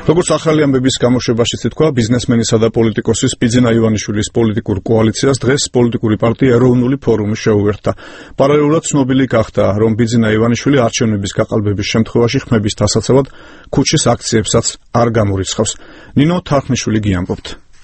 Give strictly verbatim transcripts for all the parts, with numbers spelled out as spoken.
როგორც ახალი ამბების გამოშვებაშიც ითქვა, ბიზნესმენისა და პოლიტიკოსის ბიძინა ივანიშვილის პოლიტიკურ კოალიციას დღეს პოლიტიკური პარტია ეროვნული ფორუმი შეუერთდა. პარალელურად ცნობილი გახდა, რომ ბიძინა ივანიშვილი არჩევნების გაყალბების შემთხვევაში ხმების დასაცავად ქუჩის აქციებსაც არ გამორიცხავს. ნინო თარხნიშვილი გიამბობთ.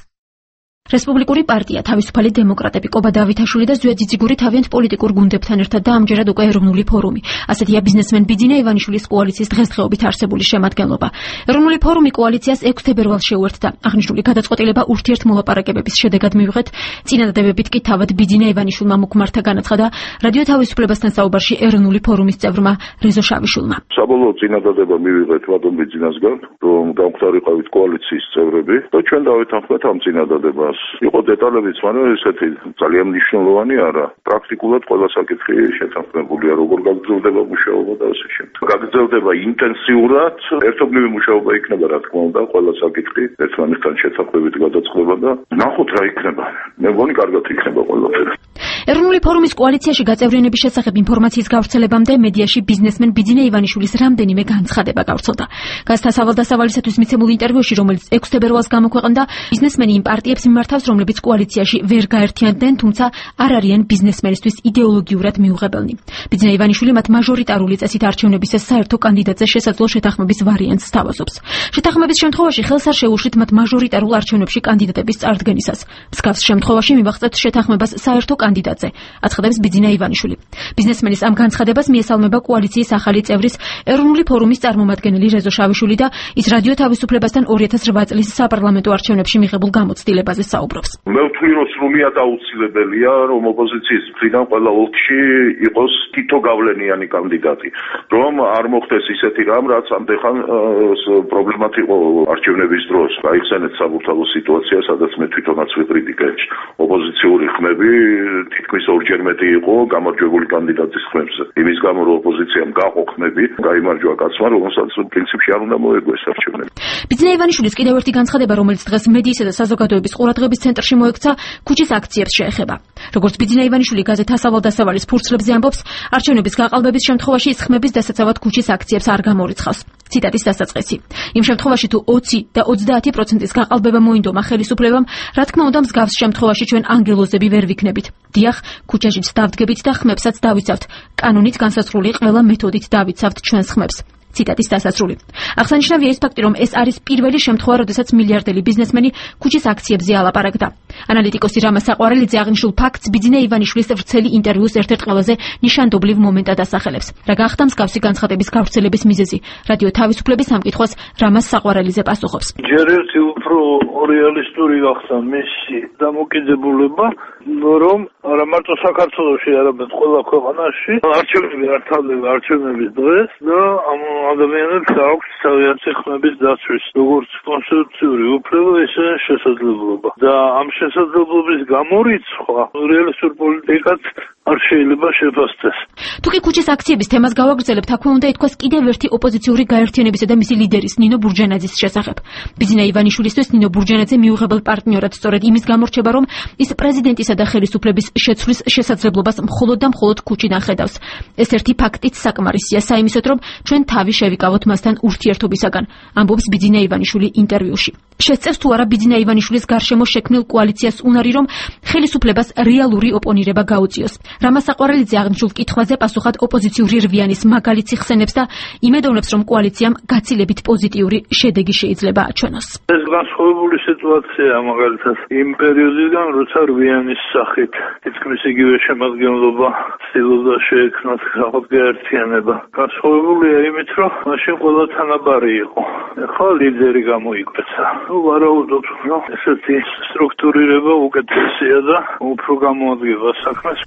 რესპუბლიკური პარტია, თავისუფალი დემოკრატები, კობა დავითაშვილი და ზვია ძიძიგური თავიანთ პოლიტიკურ გუნდებთან ერთად და ამჯერად უკვე ეროვნული ფორუმი. ასეთია ბიზნესმენ ბიძინა ივანიშვილის კოალიციის დღესდღეობით არსებული შემადგენლობა. ეროვნული ფორუმი კოალიციას ექვსი თებერვალს შეუერთდა. აღნიშნული გადაწყვეტილება ურთიერთმოლაპარაკებების შედეგად მივიღეთ. წინადადებებით კი თავად ბიძინა ივანიშვილმა მუქმართა განაცხადა რადიო თავისუფლებასთან საუბარში ეროვნული ფორუმის წევრმა რეზო შავიშვილმა. საბოლოო წინადადება მივიღეთ ბატონ ბიძინასგან, რომ დამხდარიყავით კოალიციის წევრები და ჩვენ დავეთანხმეთ ამ წინადადებას. იყო დეტალებიც, მაგრამ ესეთი ძალიან მნიშვნელოვანი არა. პრაქტიკულად ყველა საკითხი შეთანხმებულია, როგორ გაგრძელდება მუშაობა და ასე შემდეგ. გაგრძელდება ინტენსიურად, ერთობლივი მუშაობა იქნება, რა თქმა უნდა, ყველა საკითხი ერთმანეთთან შეთანხმებით გადაწყდება და ნახოთ რა იქნება. მე მგონი კარგად იქნება ყველაფერი. ეროვნული ფორუმის კოალიციაში გაწევრიანების შესახებ ინფორმაციის გავრცელებამდე მედიაში ბიზნესმენ ბიძინა ივანიშვილის რამდენიმე განცხადება გავრცელდა. გაზეთა სავალდასავალისათვის მიცემულ ინტერვიუში, რომელიც ექვსი თებერვალს გამოქვეყნდა, ბიზნესმენი იმ პარტიებს მიმართავს, რომლებიც კოალიციაში ვერ გაერთიანდნენ, თუმცა არ არიან ბიზნესმენისთვის იდეოლოგიურად მიუღებელნი. ბიძინა ივანიშვილი მათ მაჟორიტარული წესით არჩევნების საერთო კანდიდატზე შესაძლო შეთანხმების ვარიანტს სთავაზობს. შეთანხმების შემთხვევაში ხელს არ შეუშვით მათ მაჟორიტარულ არჩევნებში კანდიდატების წარდგენისას. მსგავს შემთხვევაში მივახცევთ შეთანხმებას საერთო კანდიდატზე, აცხადებს ბიძინა ივანიშვილი. ბიზნესმენის ამ განცხადებას მიესალმება კოალიციის ახალი წევრის, ეროვნული ფორუმის წარმომადგენელი რეზო შავიშვილი და ის რადიო თავისუფლებასთან ორი ათას რვა წლის საპარლამენტო არჩევნებში მიღებულ გამოცდილებაზე საუბრობს. მე ვთვლი, რომ სრულიად აუცილებელია, რომ ოპოზიციის მხრიდან ყველა ოლქში იყოს თითო გავლენიანი კანდიდატი, რომ არ მოხდეს ისეთი რამ, რაც ამდენხან პრობლემად იყო არჩევნების დროს. გაიხსენეთ საბურთალო სიტუაცია, სადაც მე თვითონაც ვიყრიდი კეჭ. ოპოზიციური ხმები თითქმის ორჯერ მეტი იყო გამარჯვებული კანდიდატის ხმებზე. იმის გამო, რომ ოპოზიციამ გაყო ხმები, გაიმარჯვა კაცმა, რომელსაც პრინციპში არ უნდა მოეგვეს არჩევნები. ბიძინა ივანიშვილის კიდევ ერთი განცხადება, რომელიც დღეს მედიისა და საზოგადოების ყურადღების ცენტრში მოექცა, ქუჩის აქციებს შეეხება. როგორც ბიძინა ივანიშვილი გაზეთა სავალდასავალის ფურცლებზე ამბობს, არჩევნების გაყალბების შემთხვევაში ის ხმების დასაცავად ქუჩის აქციებს არ გამორიცხავს. ციტატის დასაწყისი. იმ შემთხვევაში თუ ოცი და ოცდაათი პროცენტის გაყალბება მოინდომა ხელისუფლებამ, რა თქმა უნდა, მსგავს შემთხვევაში ჩვენ ანგელოზები ვერ ვიქნებით. დიახ, ქუჩაშიც დავდგებით და ხმებსაც დავიცავთ. კანონით განსაზღვრული ყველა მეთოდით დავიცავთ ჩვენს ხმებს. ციტატის დასასრული. აღსანიშნავია ის ფაქტი, რომ ეს არის პირველი შემთხვევა, როდესაც მილიარდელი ბიზნესმენი ქუჩის აქციებზე ალაპარაკდა. ანალიტიკოსი რამა საყვარელიძე აღნიშნულ ფაქტს ბიძინა ივანიშვილის ვრცელი ინტერვიუს ერთ-ერთ ყველაზე ნიშანდობლივ მომენტად ასახელებს. რა გახდა მსგავსი განცხადების გავრცელების მიზეზი? რადიო თავისუფლების ამ კითხვას რამას საყვარელიძე პასუხობს. ჯერ ერთი უფრო რეალისტური გახდა მისი დამოკიდებულება, რომ არა მარტო საქართველოში, არამედ ყველა ქვეყანაში არჩევნები არ თავდება არჩევნების დღეს და ამ ადამიანებს აქვს თავიანთი ხმების დაცვის როგორც კონსტიტუციური უფლება, ისე შესაძლებლობა. და ამ შესაძლებლობის გამორიცხვა რეალისტურ პოლიტიკად არ შეიძლება შეფასდეს. თუკი ქუჩის აქციების თემას გავაგრძელებთ, აქვე უნდა ითქვას კიდევ ერთი ოპოზიციური გაერთიანებისა და მისი ლიდერის ნინო ბურჯანაძის შესახებ. ბიძინა ივანიშვილისთვის ნინო ბურჯანაძე მიუღებელ პარტნიორად სწორედ იმის გამორჩება, რომ ის პრეზიდენტისა და ხელისუფლების შეცვლის შესაძლებლობას მხოლოდ და მხოლოდ ქუჩიდან ხედავს. ეს ერთი ფაქტიც საკმარისია საიმისოდ, რომ ჩვენ თავი შევიკავოთ მასთან ურთიერთობისაგან, ამბობს ბიძინა ივანიშვილი ინტერვიუში. შესწევს თუ არა ბიძინა ივანიშვილის გარშემო შექმნილ კოალიციას უნარი, რომ ხელისუფლებას რეალური ოპონირება გაუწიოს. რამა საყვარელიძე აღნიშნულ კითხვაზე პასუხად ოპოზიციური რვიანის მაგალითს იხსენებს და იმედოვნებს, რომ კოალიციამ გაცილებით პოზიტიური შედეგი შეიძლება აჩვენოს. ეს განსხვავებული სიტუაცია მაგალითად იმ პერიოდიდან, როცა რვიანის სახით თითქმის იგივე შემადგენლობა ცდილობდა შეექმნათ გაერთიანება. განსხვავებულია იმით, რომ მაშინ ყველა თანაბარი იყო. ახლა ლიდერი გამოიკვეცა. ნუ ვარაუდობ, რომ ესეთი სტრუქტურირება უკეთესია და უფრო გამოადგება საქმეს.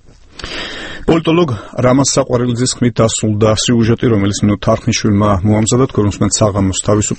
პოლიტოლოგ რამას საყვარელიძის ხმით დასრულდა სიუჟეტი, რომელიც ნინო თარხნიშვილმა მოამზადა. თქვენ უსმენთ საღამოს თავისუფლებას.